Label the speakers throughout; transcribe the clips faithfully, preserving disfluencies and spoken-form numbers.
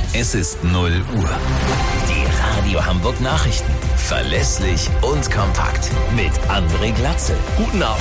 Speaker 1: Es ist null Uhr. Die Radio Hamburg Nachrichten. Verlässlich und kompakt. Mit André Glatzel.
Speaker 2: Guten Abend.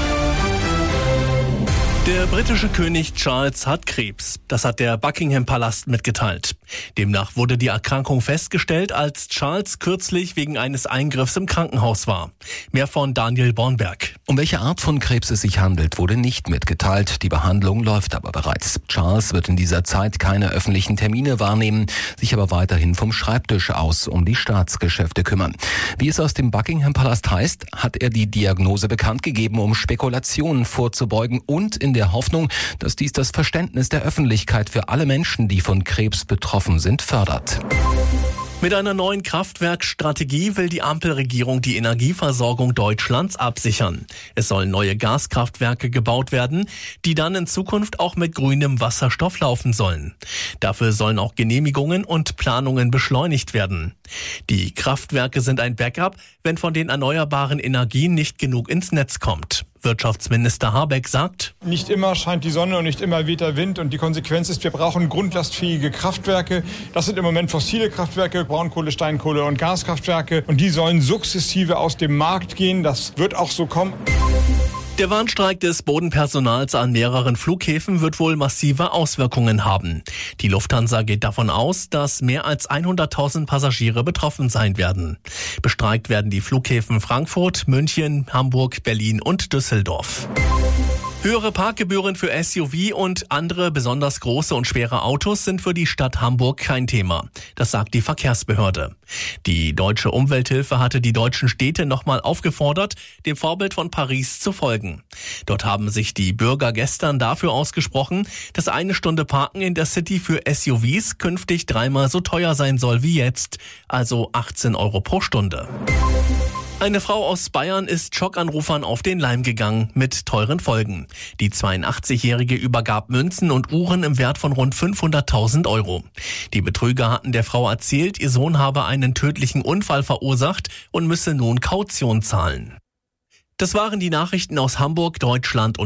Speaker 2: Der britische König Charles hat Krebs. Das hat der Buckingham Palast mitgeteilt. Demnach wurde die Erkrankung festgestellt, als Charles kürzlich wegen eines Eingriffs im Krankenhaus war. Mehr von Daniel Bornberg.
Speaker 3: Um welche Art von Krebs es sich handelt, wurde nicht mitgeteilt. Die Behandlung läuft aber bereits. Charles wird in dieser Zeit keine öffentlichen Termine wahrnehmen, sich aber weiterhin vom Schreibtisch aus um die Staatsgeschäfte kümmern. Wie es aus dem Buckingham Palast heißt, hat er die Diagnose bekannt gegeben, um Spekulationen vorzubeugen und in der Hoffnung, dass dies das Verständnis der Öffentlichkeit für alle Menschen, die von Krebs betroffen sind, fördert.
Speaker 2: Mit einer neuen Kraftwerkstrategie will die Ampelregierung die Energieversorgung Deutschlands absichern. Es sollen neue Gaskraftwerke gebaut werden, die dann in Zukunft auch mit grünem Wasserstoff laufen sollen. Dafür sollen auch Genehmigungen und Planungen beschleunigt werden. Die Kraftwerke sind ein Backup, wenn von den erneuerbaren Energien nicht genug ins Netz kommt. Wirtschaftsminister Habeck sagt:
Speaker 4: Nicht immer scheint die Sonne und nicht immer weht der Wind. Und die Konsequenz ist, wir brauchen grundlastfähige Kraftwerke. Das sind im Moment fossile Kraftwerke, Braunkohle, Steinkohle und Gaskraftwerke. Und die sollen sukzessive aus dem Markt gehen. Das wird auch so kommen.
Speaker 2: Der Warnstreik des Bodenpersonals an mehreren Flughäfen wird wohl massive Auswirkungen haben. Die Lufthansa geht davon aus, dass mehr als hunderttausend Passagiere betroffen sein werden. Bestreikt werden die Flughäfen Frankfurt, München, Hamburg, Berlin und Düsseldorf. Höhere Parkgebühren für S U V und andere besonders große und schwere Autos sind für die Stadt Hamburg kein Thema. Das sagt die Verkehrsbehörde. Die Deutsche Umwelthilfe hatte die deutschen Städte nochmal aufgefordert, dem Vorbild von Paris zu folgen. Dort haben sich die Bürger gestern dafür ausgesprochen, dass eine Stunde Parken in der City für S U Vs künftig dreimal so teuer sein soll wie jetzt, also achtzehn Euro pro Stunde. Eine Frau aus Bayern ist Schockanrufern auf den Leim gegangen, mit teuren Folgen. Die zweiundachtzigjährige übergab Münzen und Uhren im Wert von rund fünfhunderttausend Euro. Die Betrüger hatten der Frau erzählt, ihr Sohn habe einen tödlichen Unfall verursacht und müsse nun Kaution zahlen. Das waren die Nachrichten aus Hamburg, Deutschland und